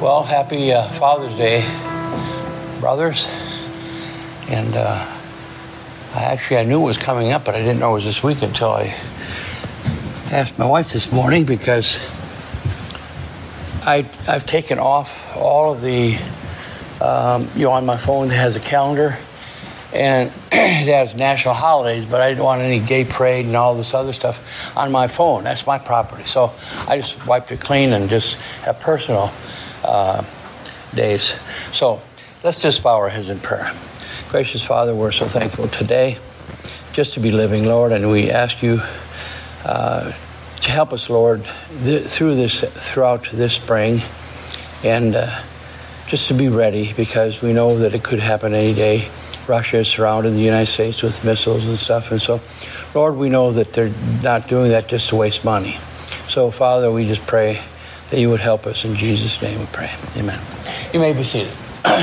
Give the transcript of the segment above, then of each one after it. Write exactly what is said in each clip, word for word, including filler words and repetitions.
Well, happy uh, Father's Day, brothers. And uh, I actually, I knew it was coming up, but I didn't know it was this week until I asked my wife this morning, because I, I've taken off all of the, um, you know, on my phone it has a calendar, and it has national holidays, but I didn't want any gay parade and all this other stuff on my phone. That's my property. So I just wiped it clean and just have personal uh, days. So let's just bow our heads in prayer. Gracious Father, we're so thankful today just to be living, Lord, and we ask you uh, to help us, Lord, th- through this, throughout this spring, and uh, just to be ready, because we know that it could happen any day. Russia has surrounded the United States with missiles and stuff, and so, Lord, we know that they're not doing that just to waste money. So, Father, we just pray that you would help us. In Jesus' name we pray. Amen. You may be seated.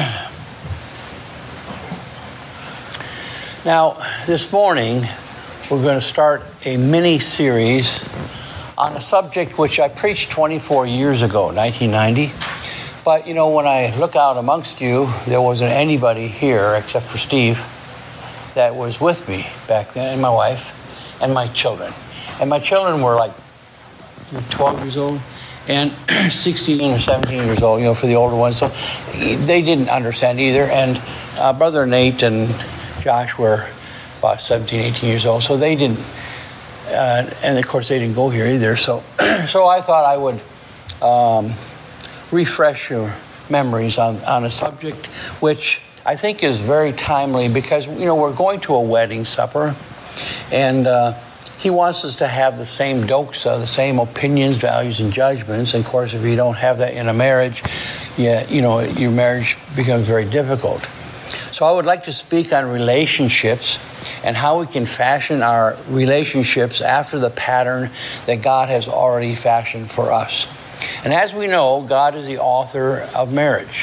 Now, this morning, we're going to start a mini-series on a subject which I preached twenty-four years ago, nineteen ninety. But, you know, when I look out amongst you, there wasn't anybody here except for Steve that was with me back then, and my wife and my children. And my children were like twelve years old and sixteen or seventeen years old, you know, for the older ones. So they didn't understand either. And uh, Brother Nate and Josh were about seventeen, eighteen years old, so they didn't, uh, and of course they didn't go here either. So, so I thought I would um, refresh your memories on, on a subject which I think is very timely, because, you know, we're going to a wedding supper, and uh, he wants us to have the same doxa, the same opinions, values, and judgments. And of course, if you don't have that in a marriage, yeah, you know, your marriage becomes very difficult. So I would like to speak on relationships and how we can fashion our relationships after the pattern that God has already fashioned for us. And as we know, God is the author of marriage.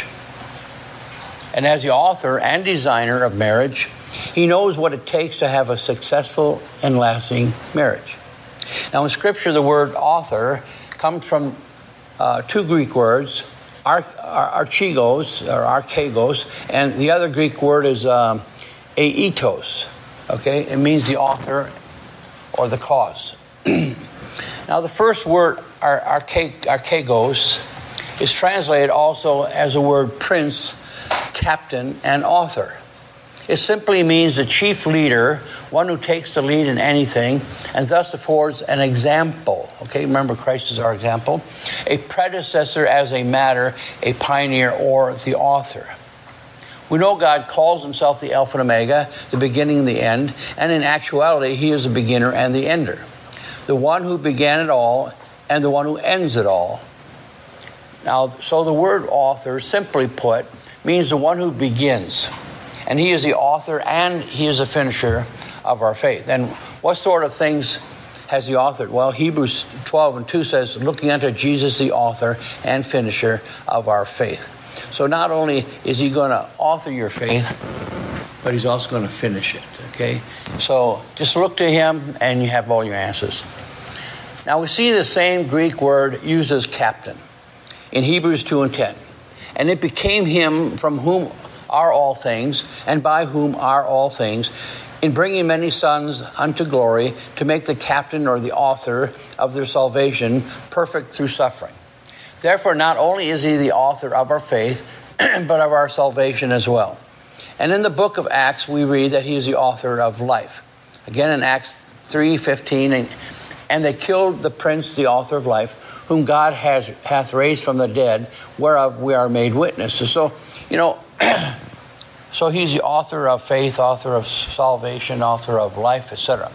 And as the author and designer of marriage, he knows what it takes to have a successful and lasting marriage. Now, in Scripture, the word author comes from uh, two Greek words, Ar- ar- archegos, or archegos, and the other Greek word is um, aitos. Okay, it means the author or the cause. Now, the first word, ar- arche- archegos, is translated also as the word prince, captain, and author. It simply means the chief leader, one who takes the lead in anything, and thus affords an example. Okay, remember, Christ is our example. A predecessor as a matter, a pioneer, or the author. We know God calls himself the Alpha and Omega, the beginning and the end, and in actuality, he is the beginner and the ender. The one who began it all and the one who ends it all. Now, so the word author, simply put, means the one who begins. And he is the author and he is the finisher of our faith. And what sort of things has he authored? Well, Hebrews twelve and two says, looking unto Jesus, the author and finisher of our faith. So not only is he going to author your faith, but he's also going to finish it, okay? So just look to him and you have all your answers. Now we see the same Greek word used as captain in Hebrews two and ten. And it became him from whom are all things, and by whom are all things, in bringing many sons unto glory, to make the captain or the author of their salvation perfect through suffering. Therefore, not only is he the author of our faith, but of our salvation as well. And in the book of Acts, we read that he is the author of life. Again, in Acts three fifteen, and, and they killed the prince, the author of life, whom God has hath raised from the dead, whereof we are made witnesses. So, you know, so he's the author of faith, author of salvation, author of life, et cetera.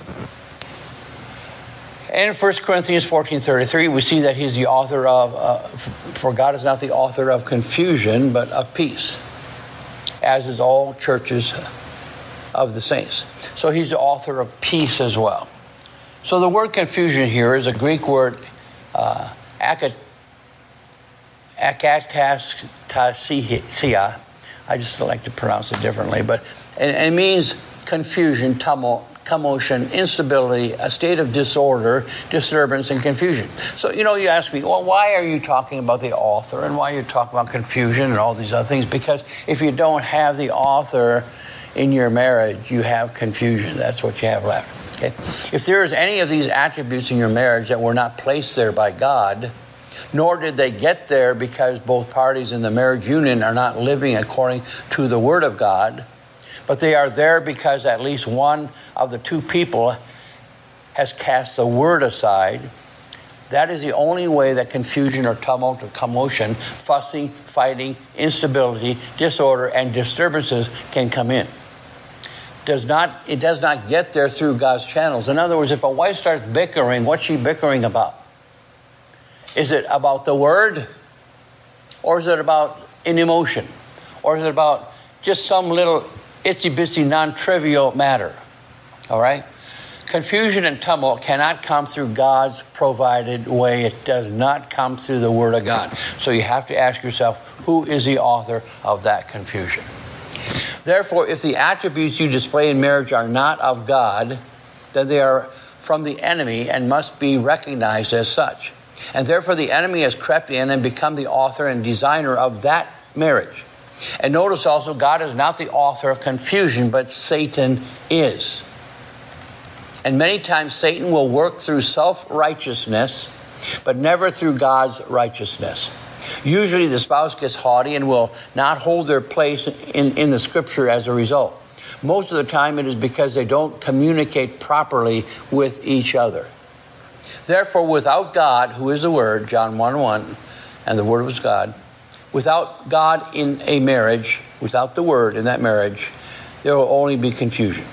And in First Corinthians fourteen thirty-three, we see that he's the author of, uh, for God is not the author of confusion, but of peace, as is all churches of the saints. So he's the author of peace as well. So the word confusion here is a Greek word, uh, akatasia. I just like to pronounce it differently, but it, it means confusion, tumult, commotion, instability, a state of disorder, disturbance, and confusion. So, you know, you ask me, well, why are you talking about the author and why are you talking about confusion and all these other things? Because if you don't have the author in your marriage, you have confusion. That's what you have left. Okay? If there is any of these attributes in your marriage that were not placed there by God, nor did they get there because both parties in the marriage union are not living according to the Word of God, but they are there because at least one of the two people has cast the Word aside, that is the only way that confusion or tumult or commotion, fussing, fighting, instability, disorder, and disturbances can come in. Does not, it does not get there through God's channels. In other words, if a wife starts bickering, what's she bickering about? Is it about the Word? Or is it about an emotion? Or is it about just some little itsy-bitsy, non-trivial matter? All right? Confusion and tumult cannot come through God's provided way. It does not come through the Word of God. So you have to ask yourself, who is the author of that confusion? Therefore, if the attributes you display in marriage are not of God, then they are from the enemy and must be recognized as such. And therefore the enemy has crept in and become the author and designer of that marriage. And notice also, God is not the author of confusion, but Satan is. And many times Satan will work through self-righteousness, but never through God's righteousness. Usually the spouse gets haughty and will not hold their place in, in the Scripture as a result. Most of the time it is because they don't communicate properly with each other. Therefore, without God, who is the Word, John one one, and the Word was God, without God in a marriage, without the Word in that marriage, there will only be confusion.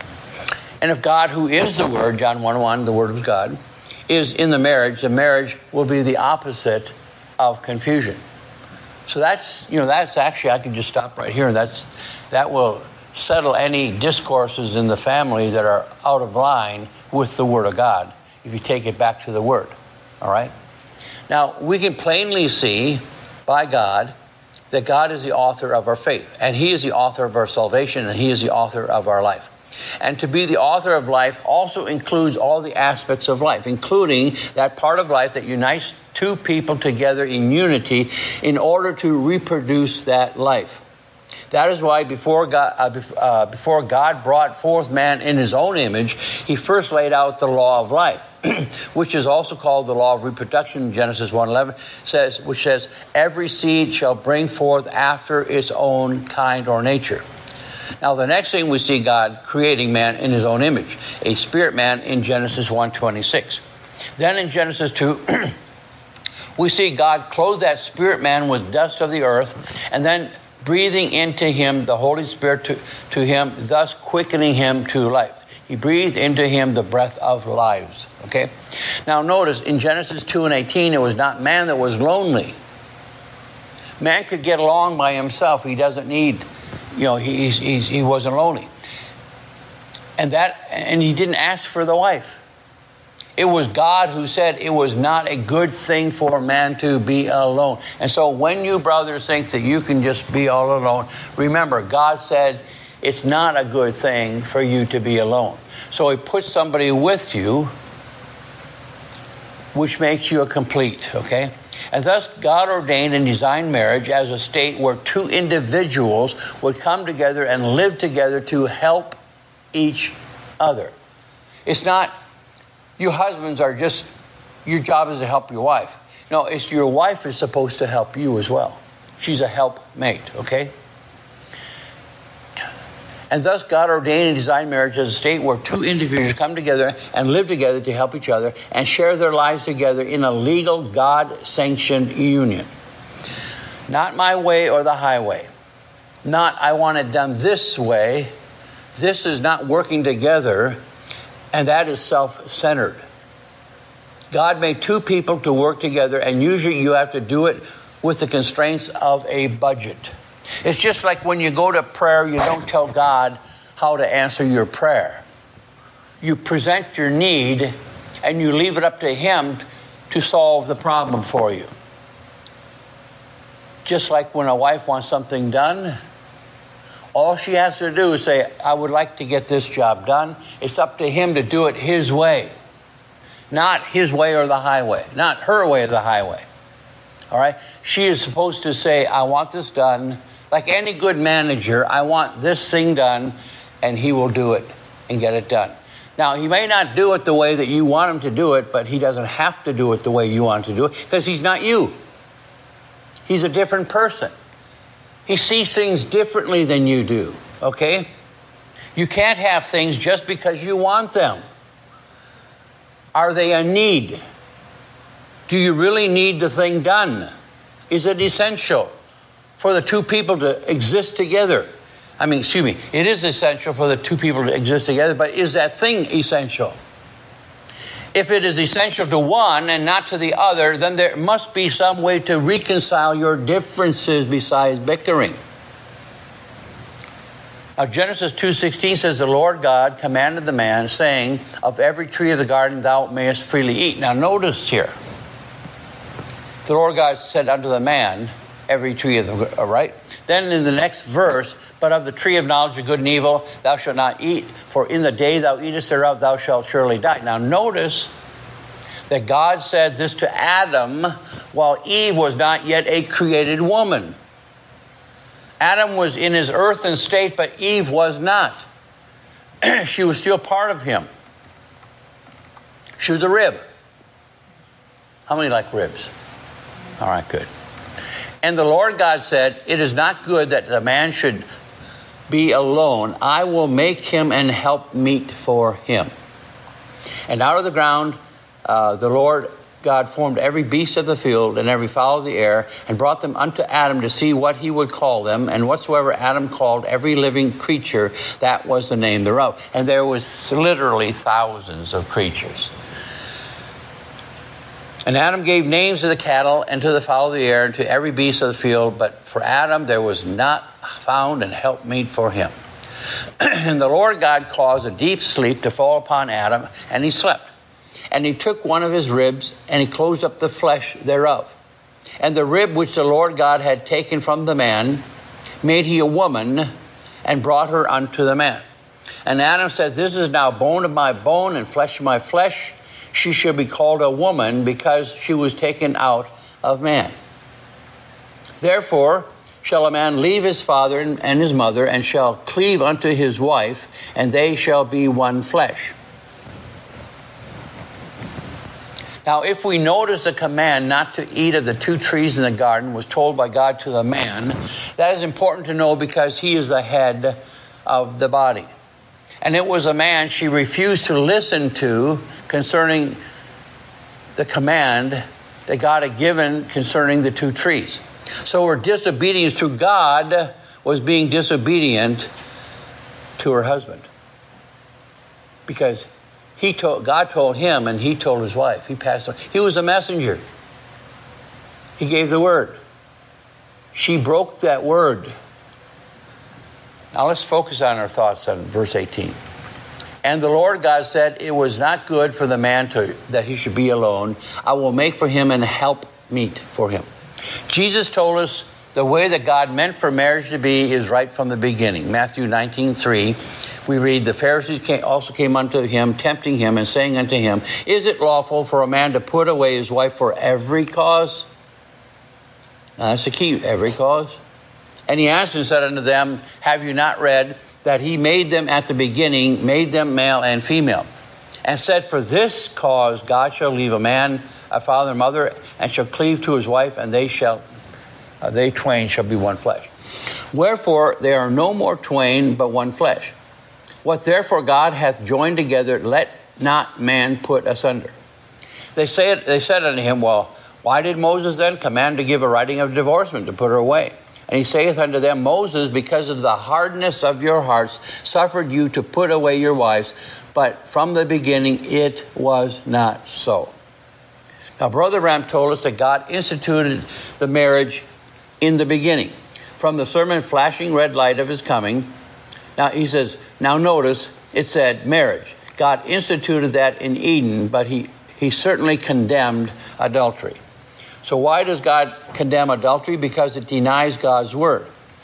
And if God, who is the Word, John one one, the Word was God, is in the marriage, the marriage will be the opposite of confusion. So that's, you know, that's actually, I can just stop right here, and that's that will settle any discourses in the family that are out of line with the Word of God, if you take it back to the Word. All right? Now, we can plainly see by God that God is the author of our faith, and He is the author of our salvation, and He is the author of our life. And to be the author of life also includes all the aspects of life, including that part of life that unites two people together in unity in order to reproduce that life. That is why before God, uh, uh, before God brought forth man in His own image, He first laid out the law of life, which is also called the law of reproduction. Genesis one eleven says, which says, every seed shall bring forth after its own kind or nature. Now, the next thing we see God creating man in His own image, a spirit man in Genesis one twenty-six. Then in Genesis two, we see God clothe that spirit man with dust of the earth, and then breathing into him the Holy Spirit to, to him, thus quickening him to life. He breathed into him the breath of lives. Okay? Now notice, in Genesis two and eighteen, it was not man that was lonely. Man could get along by himself. He doesn't need, you know, he, he's, he's, he wasn't lonely. And that, and he didn't ask for the wife. It was God who said it was not a good thing for man to be alone. And so when you brothers think that you can just be all alone, remember, God said it's not a good thing for you to be alone. So He puts somebody with you, which makes you a complete, okay? And thus God ordained and designed marriage as a state where two individuals would come together and live together to help each other. It's not, you husbands are just, your job is to help your wife. No, it's your wife is supposed to help you as well. She's a helpmate, okay? And thus God ordained and designed marriage as a state where two individuals come together and live together to help each other and share their lives together in a legal, God-sanctioned union. Not my way or the highway. Not, I want it done this way. This is not working together, and that is self-centered. God made two people to work together, and usually you have to do it with the constraints of a budget. It's just like when you go to prayer, you don't tell God how to answer your prayer. You present your need, and you leave it up to Him to solve the problem for you. Just like when a wife wants something done, All she has to do is say, I would like to get this job done. It's up to him to do it his way. Not his way or the highway. Not her way or the highway. All right? She is supposed to say, I want this done. Like any good manager, I want this thing done, and he will do it and get it done. Now, he may not do it the way that you want him to do it, but he doesn't have to do it the way you want him to do it, because he's not you. He's a different person. He sees things differently than you do, okay? You can't have things just because you want them. Are they a need? Do you really need the thing done? Is it essential for the two people to exist together? I mean, excuse me, it is essential for the two people to exist together, but is that thing essential? If it is essential to one and not to the other, then there must be some way to reconcile your differences besides bickering. Now, Genesis two sixteen says, the Lord God commanded the man, saying, of every tree of the garden thou mayest freely eat. Now, notice here, the Lord God said unto the man, every tree of the, all right? Then in the next verse, but of the tree of knowledge of good and evil thou shalt not eat, for in the day thou eatest thereof thou shalt surely die. Now notice that God said this to Adam while Eve was not yet a created woman. Adam was in his earthen state, but Eve was not. She was still part of him. She was a rib. How many like ribs? All right, good. And the Lord God said, it is not good that the man should be alone. I will make him an helpmeet for him. And out of the ground uh, the Lord God formed every beast of the field and every fowl of the air, and brought them unto Adam to see what he would call them. And whatsoever Adam called every living creature, that was the name thereof. And there was literally thousands of creatures. And Adam gave names to the cattle and to the fowl of the air and to every beast of the field. But for Adam there was not found an helpmeet for him. And the Lord God caused a deep sleep to fall upon Adam, and he slept. And he took one of his ribs, and he closed up the flesh thereof. And the rib which the Lord God had taken from the man made he a woman, and brought her unto the man. And Adam said, this is now bone of my bone and flesh of my flesh. She shall be called a woman, because she was taken out of man. Therefore shall a man leave his father and his mother, and shall cleave unto his wife, and they shall be one flesh. Now, if we notice the command not to eat of the two trees in the garden was told by God to the man, that is important to know, because he is the head of the body. And it was a man she refused to listen to concerning the command that God had given concerning the two trees. So her disobedience to God was being disobedient to her husband. Because he told, God told him, and he told his wife. He passed on. He was a messenger. He gave the word. She broke that word. Now let's focus on our thoughts on verse eighteen. And the Lord God said, it was not good for the man to, that he should be alone. I will make for him an helpmeet for him. Jesus told us the way that God meant for marriage to be is right from the beginning. Matthew nineteen three, we read, the Pharisees came, also came unto him, tempting him, and saying unto him, is it lawful for a man to put away his wife for every cause? Now, that's the key, every cause. And he answered and said unto them, have you not read that he made them at the beginning, made them male and female, and said, for this cause God shall leave a man, a father and mother, and shall cleave to his wife, and they shall, uh, they twain shall be one flesh. Wherefore they are no more twain, but one flesh. What therefore God hath joined together, let not man put asunder. They said, they said unto him, well, why did Moses then command to give a writing of divorcement, to put her away? And he saith unto them, Moses, because of the hardness of your hearts, suffered you to put away your wives, but from the beginning it was not so. Now, Brother Ram told us that God instituted the marriage in the beginning, from the sermon flashing red light of his coming. Now, he says, now notice, it said marriage. God instituted that in Eden, but he, he certainly condemned adultery. So why does God condemn adultery? Because it denies God's word.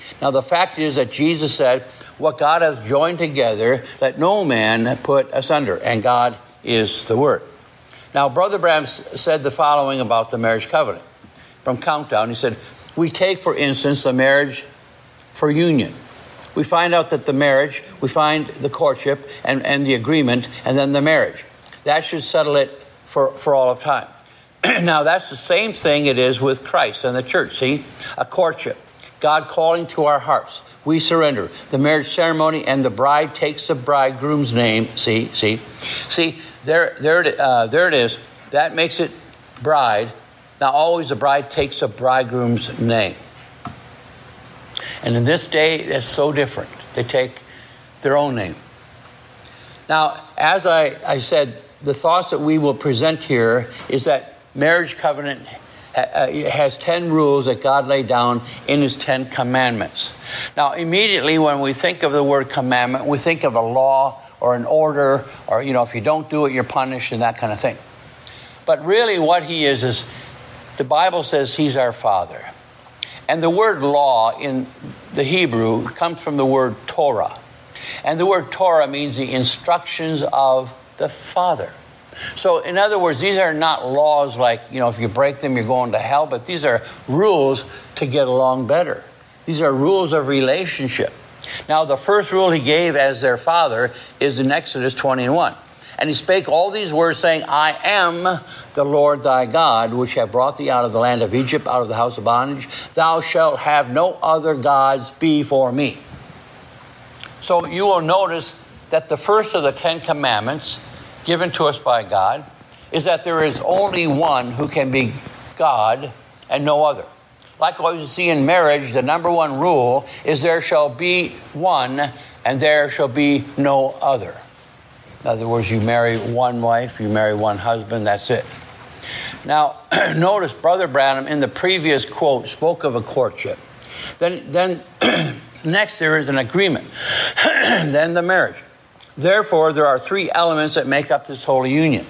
Now, the fact is that Jesus said, what God has joined together, let no man put asunder. And God is the Word. Now, Brother Branham said the following about the marriage covenant. From Countdown, he said, we take, for instance, the marriage for union. We find out that the marriage, we find the courtship and, and the agreement, and then the marriage. That should settle it for, for all of time. Now, that's the same thing it is with Christ and the church. See, a courtship, God calling to our hearts. We surrender. The marriage ceremony, and the bride takes the bridegroom's name. See, see, see, there, there, it, uh, there it is. That makes it bride. Now, always the bride takes the bridegroom's name. And in this day, it's so different. They take their own name. Now, as I, I said, the thoughts that we will present here is that marriage covenant has ten rules that God laid down in his Ten Commandments. Now, immediately when we think of the word commandment, we think of a law or an order, or, you know, if you don't do it, you're punished and that kind of thing. But really what he is, is the Bible says he's our Father. And the word law in the Hebrew comes from the word Torah. And the word Torah means the instructions of the Father. So, in other words, these are not laws like, you know, if you break them, you're going to hell, but these are rules to get along better. These are rules of relationship. Now, the first rule he gave as their father is in Exodus twenty and one. And he spake all these words, saying, I am the Lord thy God, which have brought thee out of the land of Egypt, out of the house of bondage. Thou shalt have no other gods before me. So you will notice that the first of the Ten Commandments given to us by God is that there is only one who can be God and no other. Likewise, you see in marriage, the number one rule is there shall be one and there shall be no other. In other words, you marry one wife, you marry one husband, that's it. Now, notice Brother Branham in the previous quote spoke of a courtship. Then, then next there is an agreement. Then the marriage. Therefore, there are three elements that make up this holy union.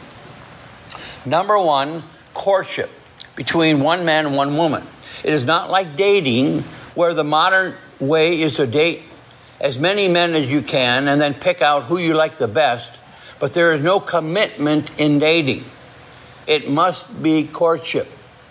Number one, courtship between one man and one woman. It is not like dating, where the modern way is to date as many men as you can and then pick out who you like the best, but there is no commitment in dating. It must be courtship.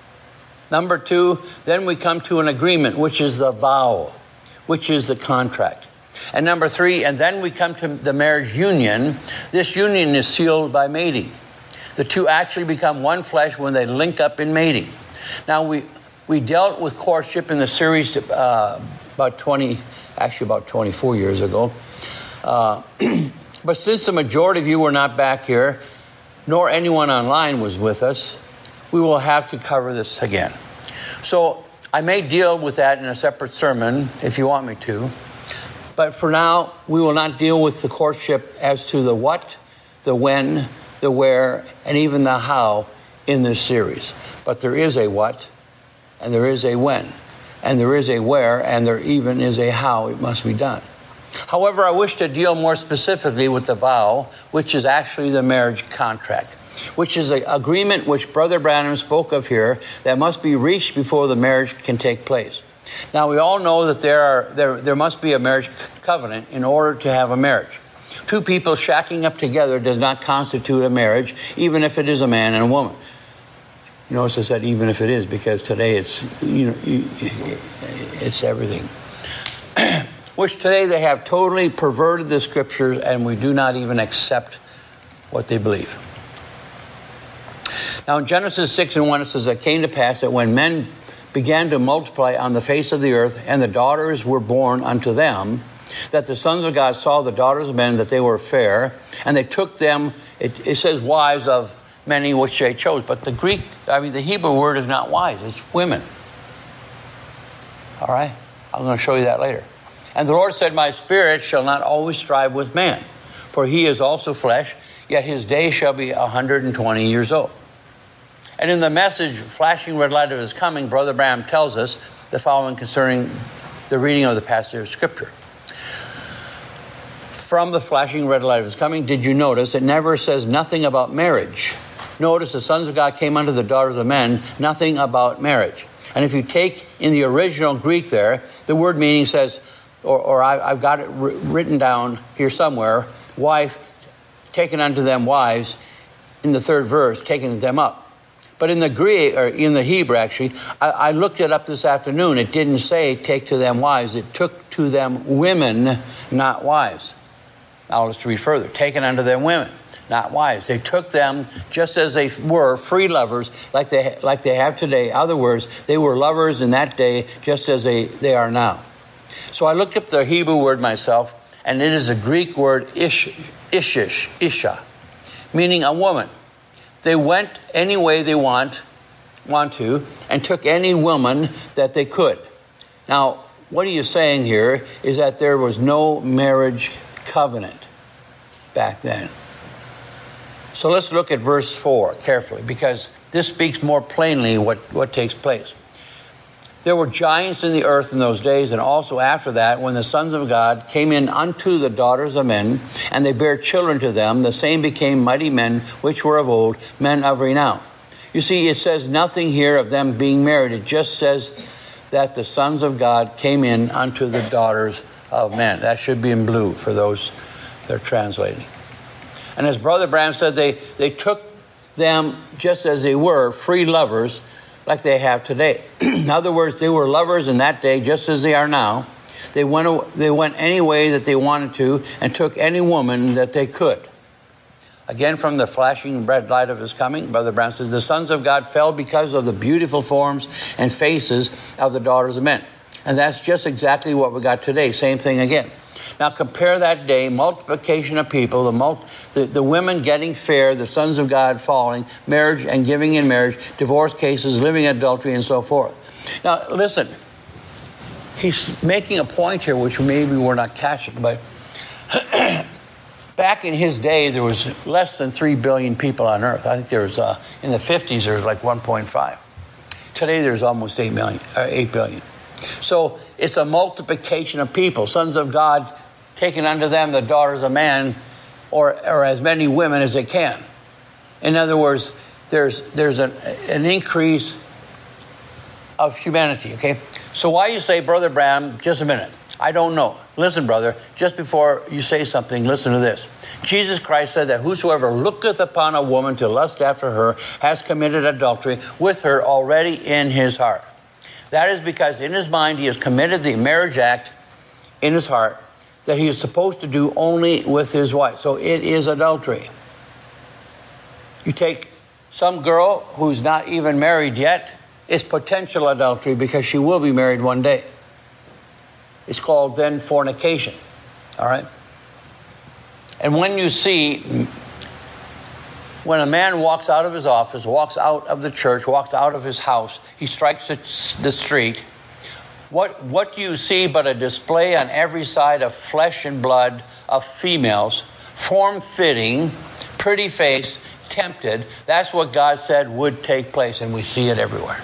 Number two, then we come to an agreement, which is the vow, which is the contract. And number three, and then we come to the marriage union. This union is sealed by mating. The two actually become one flesh when they link up in mating. Now, we we dealt with courtship in the series uh, about twenty, actually about twenty-four years ago. Uh, but since the majority of you were not back here, nor anyone online was with us, we will have to cover this again. So I may deal with that in a separate sermon if you want me to. But for now, we will not deal with the courtship as to the what, the when, the where, and even the how in this series. But there is a what, and there is a when, and there is a where, and there even is a how it must be done. However, I wish to deal more specifically with the vow, which is actually the marriage contract, which is an agreement which Brother Branham spoke of here that must be reached before the marriage can take place. Now, we all know that there are there there must be a marriage covenant in order to have a marriage. Two people shacking up together does not constitute a marriage, even if it is a man and a woman. You notice I said even if it is, because today it's, you know, it's everything. Which today they have totally perverted the scriptures, and we do not even accept what they believe. Now, in Genesis six and one, it says, it came to pass that when men began to multiply on the face of the earth, and the daughters were born unto them, that the sons of God saw the daughters of men, that they were fair, and they took them, it, it says wives of many which they chose. But the Greek, I mean, the Hebrew word is not wives, it's women. All right? I'm going to show you that later. And the Lord said, my spirit shall not always strive with man, for he is also flesh, yet his day shall be one hundred twenty years old. And in the message, Flashing Red Light of His Coming, Brother Branham tells us the following concerning the reading of the passage of Scripture. From the Flashing Red Light of His Coming, did you notice it never says nothing about marriage? Notice the sons of God came unto the daughters of men, nothing about marriage. And if you take in the original Greek there, the word meaning says, or, or I, I've got it written down here somewhere, wife, taken unto them wives, in the third verse, taking them up. But in the Greek, or in the Hebrew actually, I, I looked it up this afternoon. It didn't say take to them wives. It took to them women, not wives. Now let's read further. Taken unto them women, not wives. They took them just as they were, free lovers, like they like they have today. In other words, they were lovers in that day just as they, they are now. So I looked up the Hebrew word myself, and it is a Greek word, ish, ishish, isha, meaning a woman. They went any way they want, want to, and took any woman that they could. Now, what are you saying here is that there was no marriage covenant back then. So let's look at verse four carefully, because this speaks more plainly what, what takes place. There were giants in the earth in those days, and also after that, when the sons of God came in unto the daughters of men, and they bare children to them, the same became mighty men, which were of old, men of renown. You see, it says nothing here of them being married. It just says that the sons of God came in unto the daughters of men. That should be in blue for those that are translating. And as Brother Branham said, they, they took them just as they were, free lovers, like they have today. In other words, they were lovers in that day just as they are now. They went, they went any way that they wanted to and took any woman that they could. Again, from the flashing red light of his coming, Brother Brown says, the sons of God fell because of the beautiful forms and faces of the daughters of men. And that's just exactly what we got today. Same thing again. Now compare that day, multiplication of people, the, multi, the the women getting fair, the sons of God falling, marriage and giving in marriage, divorce cases, living in adultery, and so forth. Now listen, he's making a point here which maybe we're not catching, but back in his day there was less than three billion people on earth. I think there was, uh, in the fifties there was like one point five. Today there's almost eight million, uh, eight billion. So it's a multiplication of people, sons of God taking unto them the daughters of man, or, or as many women as they can. In other words, there's there's an, an increase of humanity, okay? So why you say, Brother Branham, just a minute, I don't know. Listen, brother, just before you say something, listen to this. Jesus Christ said that whosoever looketh upon a woman to lust after her has committed adultery with her already in his heart. That is because in his mind he has committed the marriage act in his heart that he is supposed to do only with his wife. So it is adultery. You take some girl who's not even married yet, it's potential adultery because she will be married one day. It's called then fornication. All right? And when you see, when a man walks out of his office, walks out of the church, walks out of his house, he strikes the street, what, what do you see but a display on every side of flesh and blood of females, form-fitting, pretty-faced, tempted? That's what God said would take place, and we see it everywhere.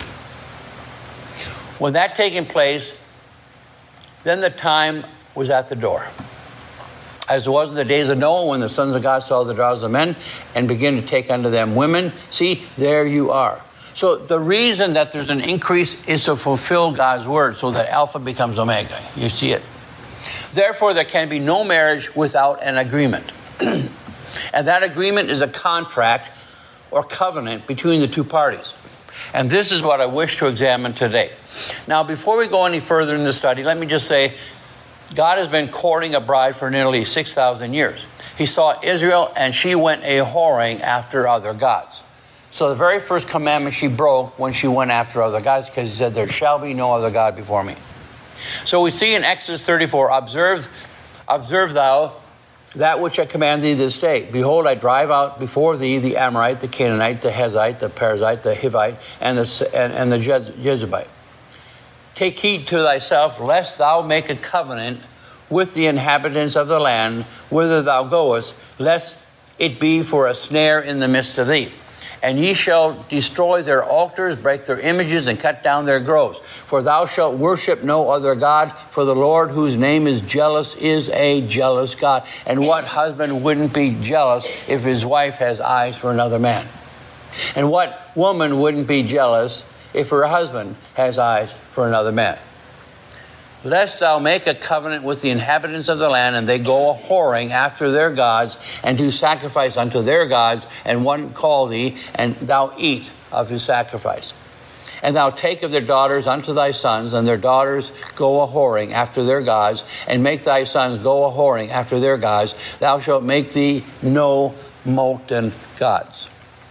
When that taking place, then the time was at the door. As it was in the days of Noah, when the sons of God saw the daughters of men and began to take unto them women. See, there you are. So the reason that there's an increase is to fulfill God's word so that Alpha becomes Omega. You see it. Therefore, there can be no marriage without an agreement. And that agreement is a contract or covenant between the two parties. And this is what I wish to examine today. Now, before we go any further in the study, let me just say, God has been courting a bride for nearly six thousand years. He saw Israel, and she went a-whoring after other gods. So the very first commandment she broke when she went after other gods, because he said, there shall be no other God before me. So we see in Exodus thirty-four, observe, observe thou that which I command thee this day. Behold, I drive out before thee the Amorite, the Canaanite, the Hezite, the Perizzite, the Hivite, and the, and, and the Jezebite. Take heed to thyself, lest thou make a covenant with the inhabitants of the land, whither thou goest, lest it be for a snare in the midst of thee. And ye shall destroy their altars, break their images, and cut down their groves. For thou shalt worship no other God, for the Lord, whose name is jealous, is a jealous God. And what husband wouldn't be jealous if his wife has eyes for another man? And what woman wouldn't be jealous if her husband has eyes for another man. Lest thou make a covenant with the inhabitants of the land, and they go a whoring after their gods, and do sacrifice unto their gods, and one call thee, and thou eat of his sacrifice. And thou take of their daughters unto thy sons, and their daughters go a whoring after their gods, and make thy sons go a whoring after their gods. Thou shalt make thee no molten gods.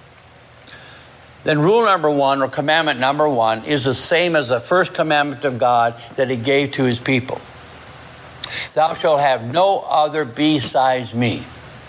Then rule number one, or commandment number one, is the same as the first commandment of God that he gave to his people. Thou shalt have no other besides me.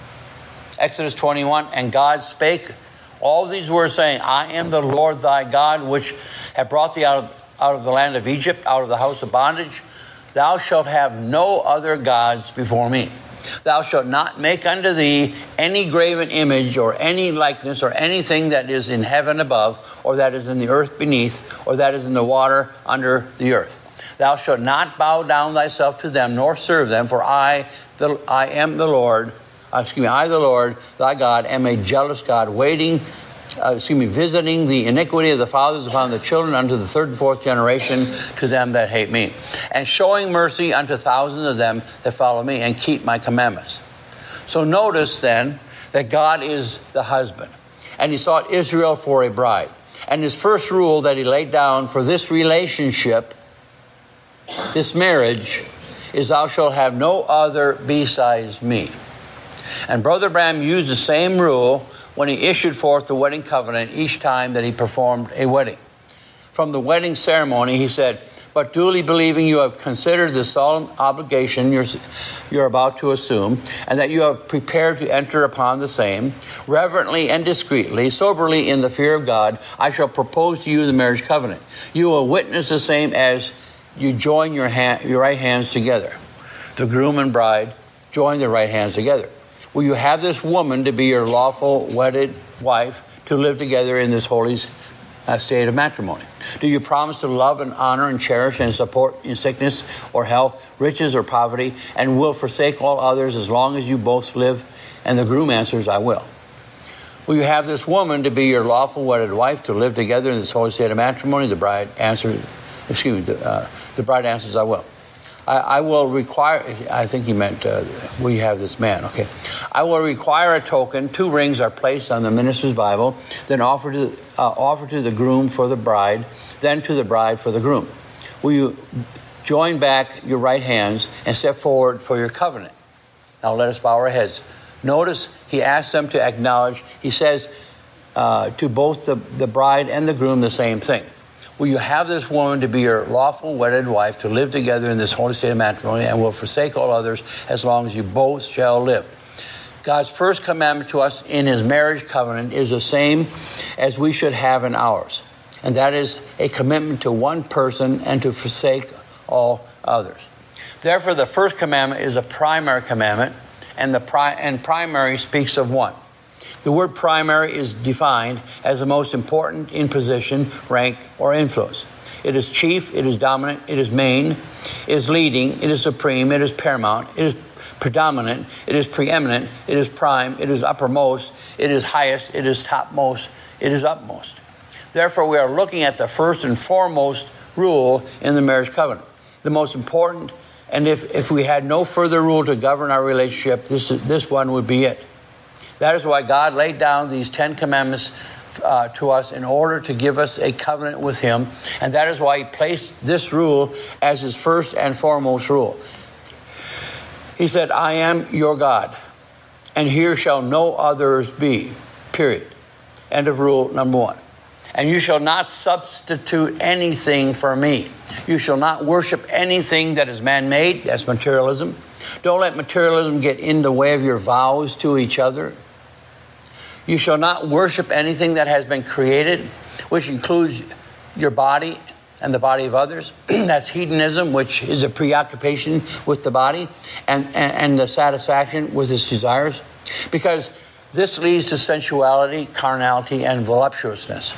Exodus twenty-one, and God spake all these words, saying, I am the Lord thy God, which have brought thee out of, out of the land of Egypt, out of the house of bondage. Thou shalt have no other gods before me. Thou shalt not make unto thee any graven image, or any likeness, or anything that is in heaven above, or that is in the earth beneath, or that is in the water under the earth. Thou shalt not bow down thyself to them, nor serve them, for I, the, I am the Lord, uh, excuse me, I, the Lord, thy God, am a jealous God, waiting, uh, excuse me, visiting the iniquity of the fathers upon the children unto the third and fourth generation to them that hate me, and showing mercy unto thousands of them that follow me and keep my commandments. So notice then that God is the husband, and he sought Israel for a bride. And his first rule that he laid down for this relationship, this marriage, is thou shalt have no other besides me. And Brother Branham used the same rule when he issued forth the wedding covenant each time that he performed a wedding. From the wedding ceremony, he said, but duly believing you have considered the solemn obligation you're, you're about to assume, and that you have prepared to enter upon the same, reverently and discreetly, soberly in the fear of God, I shall propose to you the marriage covenant. You will witness the same as you join your, hand, your right hands together. The groom and bride join their right hands together. Will you have this woman to be your lawful wedded wife, to live together in this holy uh, state of matrimony? Do you promise to love and honor and cherish and support in sickness or health, riches or poverty, and will forsake all others as long as you both live? And the groom answers, I will. Will you have this woman to be your lawful wedded wife, to live together in this holy state of matrimony? The bride answers, excuse me, the, uh, the bride answers, I will. I, I will require, I think he meant, uh, will you have this man? Okay. I will require a token. Two rings are placed on the minister's Bible, then offer to, uh, offer to the groom for the bride, then to the bride for the groom. Will you join back your right hands and step forward for your covenant? Now let us bow our heads. Notice he asks them to acknowledge, he says uh, to both the, the bride and the groom the same thing. Will you have this woman to be your lawful wedded wife, to live together in this holy state of matrimony, and will forsake all others as long as you both shall live? God's first commandment to us in his marriage covenant is the same as we should have in ours. And that is a commitment to one person and to forsake all others. Therefore, the first commandment is a primary commandment, and the pri- and primary speaks of one. The word primary is defined as the most important in position, rank, or influence. It is chief, it is dominant, it is main, it is leading, it is supreme, it is paramount, it is predominant, it is preeminent, it is prime, it is uppermost, it is highest, it is topmost, it is upmost. Therefore, we are looking at the first and foremost rule in the marriage covenant. The most important, and if, if we had no further rule to govern our relationship, this, this one would be it. That is why God laid down these Ten Commandments uh, to us in order to give us a covenant with him. And that is why he placed this rule as his first and foremost rule. He said, I am your God, and here shall no others be, period. End of rule number one. And you shall not substitute anything for me. You shall not worship anything that is man-made. That's materialism. Don't let materialism get in the way of your vows to each other. You shall not worship anything that has been created, which includes your body and the body of others. That's hedonism, which is a preoccupation with the body and, and, and the satisfaction with its desires. Because this leads to sensuality, carnality, and voluptuousness.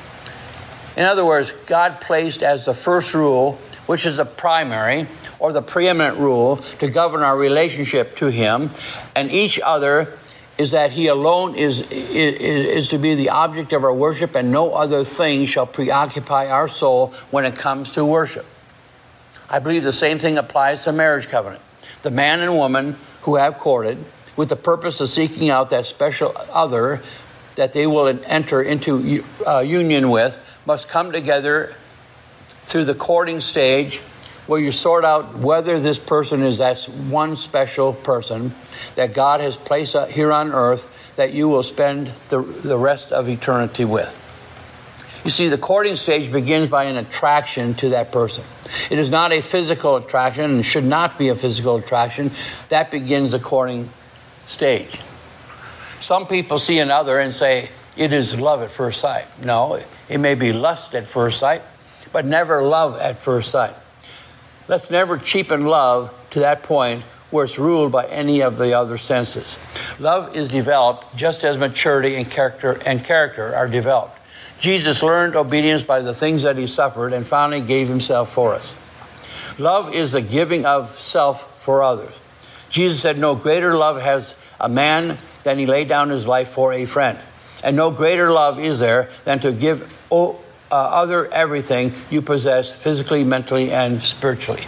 In other words, God placed as the first rule, which is the primary or the preeminent rule to govern our relationship to him and each other is that he alone is, is, is to be the object of our worship, and no other thing shall preoccupy our soul when it comes to worship. I believe the same thing applies to marriage covenant. The man and woman who have courted with the purpose of seeking out that special other that they will enter into uh, union with must come together through the courting stage, where you sort out whether this person is that one special person that God has placed here on earth that you will spend the, the rest of eternity with. You see, the courting stage begins by an attraction to that person. It is not a physical attraction and should not be a physical attraction. That begins the courting stage. Some people see another and say, it is love at first sight. No, it may be lust at first sight, but never love at first sight. Let's never cheapen love to that point where it's ruled by any of the other senses. Love is developed just as maturity and character and character are developed. Jesus learned obedience by the things that he suffered and finally gave himself for us. Love is the giving of self for others. Jesus said, no greater love has a man than he laid down his life for a friend. And no greater love is there than to give oh, uh, other everything you possess physically, mentally, and spiritually.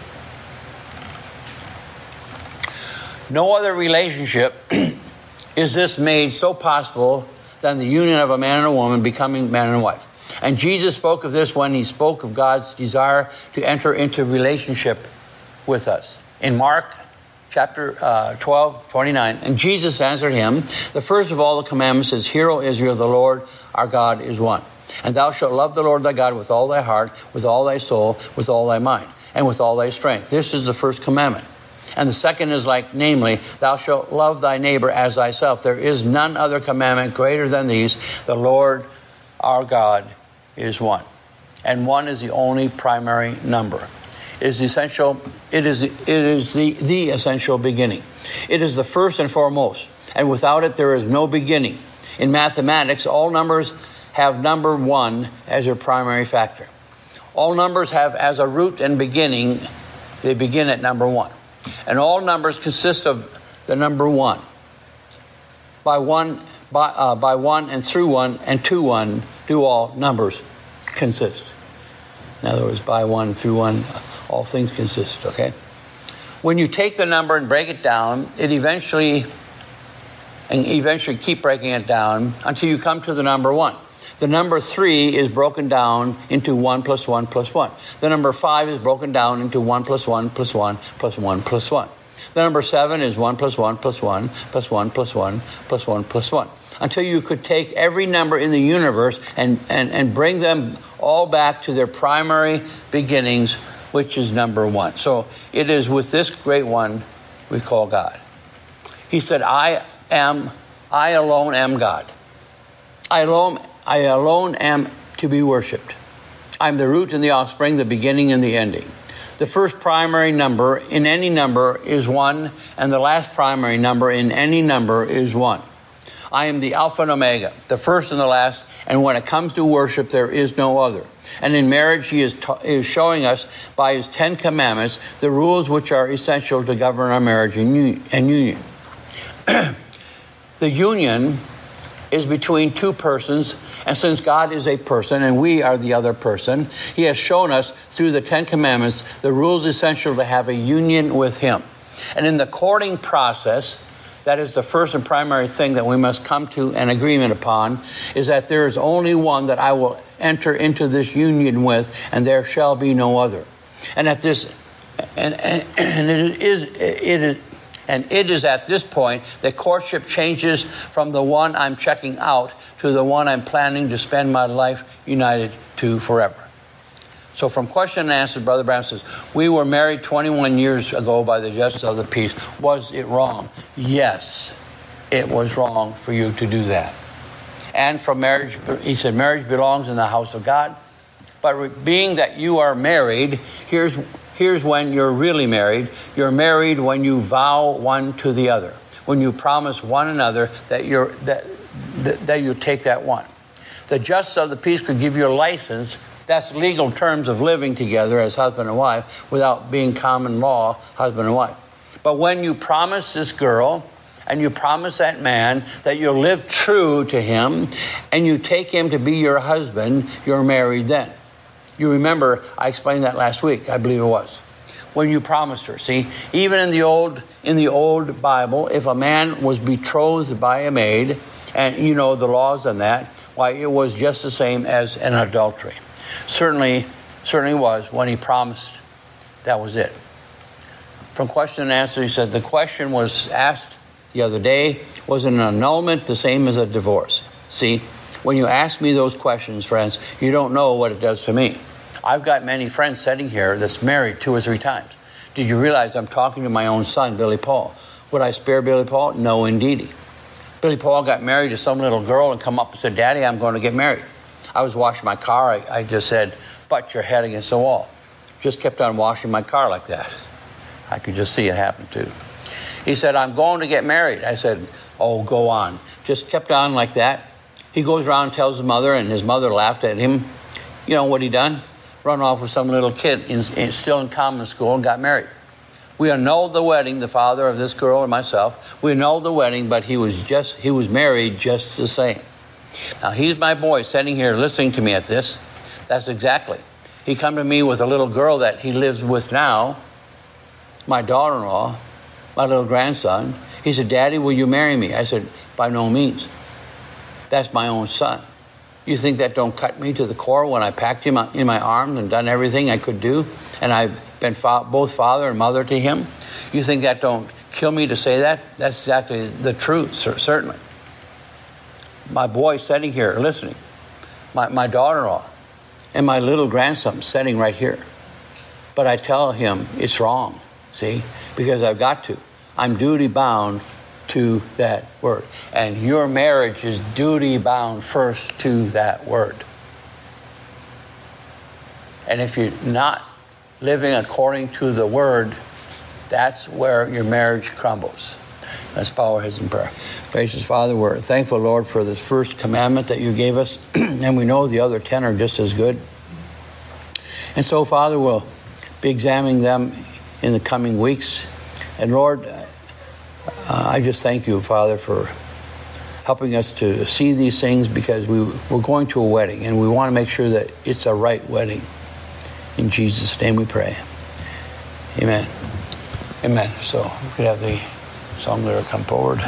No other relationship is this made so possible than the union of a man and a woman becoming man and wife. And Jesus spoke of this when he spoke of God's desire to enter into relationship with us. In Mark chapter uh, twelve, twenty-nine, and Jesus answered him, the first of all the commandments is, Hear, O Israel, the Lord our God is one. And thou shalt love the Lord thy God with all thy heart, with all thy soul, with all thy mind, and with all thy strength. This is the first commandment. And the second is like, namely, thou shalt love thy neighbor as thyself. There is none other commandment greater than these. The Lord our God is one. And one is the only primary number. It is essential. It is, it is the, the essential beginning. It is the first and foremost. And without it, there is no beginning. In mathematics, all numbers have number one as their primary factor. All numbers have as a root and beginning, they begin at number one. And all numbers consist of the number one. By one, by, uh, by one and through one and to one do all numbers consist. In other words, by one, through one, all things consist, okay? When you take the number and break it down, it eventually, and eventually keep breaking it down until you come to the number one. The number three is broken down into one plus one plus one. The number five is broken down into one plus one plus one plus one plus one. The number seven is one plus one plus one plus one plus one plus one plus one. Until you could take every number in the universe and, and, and bring them all back to their primary beginnings, which is number one. So it is with this great one we call God. He said, I am, I alone am God. I alone I alone am to be worshipped. I'm the root and the offspring, the beginning and the ending. The first primary number in any number is one, and the last primary number in any number is one. I am the Alpha and Omega, the first and the last, and when it comes to worship, there is no other. And in marriage, he is, ta- is showing us by his Ten Commandments the rules which are essential to govern our marriage and, u- and union. The union is between two persons, and since God is a person and we are the other person, he has shown us through the Ten Commandments the rules essential to have a union with him. And in the courting process, that is the first and primary thing that we must come to an agreement upon, is that there is only one that I will enter into this union with, and there shall be no other. And at this, and, and, and it is, it is, And it is at this point that courtship changes from the one I'm checking out to the one I'm planning to spend my life united to forever. So from question and answer, Brother Branham says, we were married twenty-one years ago by the justice of the peace. Was it wrong? Yes, it was wrong for you to do that. And from marriage, he said, marriage belongs in the house of God. But being that you are married, here's Here's when you're really married. You're married when you vow one to the other. When you promise one another that you're that that, that you take that one. The justice of the peace could give you a license. That's legal terms of living together as husband and wife without being common law husband and wife. But when you promise this girl and you promise that man that you'll live true to him, and you take him to be your husband, you're married then. You remember, I explained that last week, I believe it was, when you promised her. See, even in the old in the old Bible, if a man was betrothed by a maid, and you know the laws on that, why, it was just the same as an adultery. Certainly, certainly was when he promised. That was it. From question and answer, he said, the question was asked the other day, was an annulment the same as a divorce? See, when you ask me those questions, friends, you don't know what it does to me. I've got many friends sitting here that's married two or three times. Did you realize I'm talking to my own son, Billy Paul? Would I spare Billy Paul? No, indeedy. Billy Paul got married to some little girl and come up and said, Daddy, I'm going to get married. I was washing my car. I, I just said, butt your head against the wall. Just kept on washing my car like that. I could just see it happen too. He said, I'm going to get married. I said, oh, go on. Just kept on like that. He goes around and tells his mother, and his mother laughed at him. You know what he done? Run off with some little kid in, in, still in common school and got married. We annulled the wedding, the father of this girl and myself. We annulled the wedding, but he was just he was married just the same. Now, he's my boy sitting here listening to me at this. That's exactly. He come to me with a little girl that he lives with now, my daughter-in-law, my little grandson. He said, Daddy, will you marry me? I said, by no means. That's my own son. You think that don't cut me to the core when I packed him in my arms and done everything I could do, and I've been fa- both father and mother to him? You think that don't kill me to say that? That's exactly the truth, certainly. My boy sitting here listening, my, my daughter-in-law, and my little grandson sitting right here. But I tell him it's wrong, see, because I've got to. I'm duty-bound to that word. And your marriage is duty-bound first to that word. And if you're not living according to the word, that's where your marriage crumbles. Let's bow our heads in prayer. Gracious Father, we're thankful, Lord, for this first commandment that you gave us, and we know the other ten are just as good. And so, Father, we'll be examining them in the coming weeks. And Lord, uh, I just thank you, Father, for helping us to see these things, because we, we're going to a wedding, and we want to make sure that it's a right wedding. In Jesus' name we pray. Amen. Amen. So we could have the song leader come forward.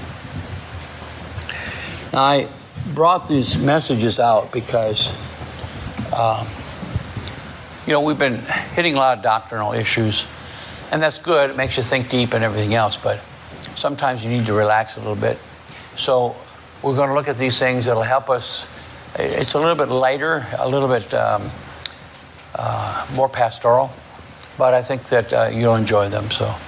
Now, I brought these messages out because, um, you know, we've been hitting a lot of doctrinal issues, and that's good. It makes you think deep and everything else, but sometimes you need to relax a little bit. So we're going to look at these things that'll help us. It's a little bit lighter, a little bit um, uh, more pastoral, but I think that uh, you'll enjoy them. So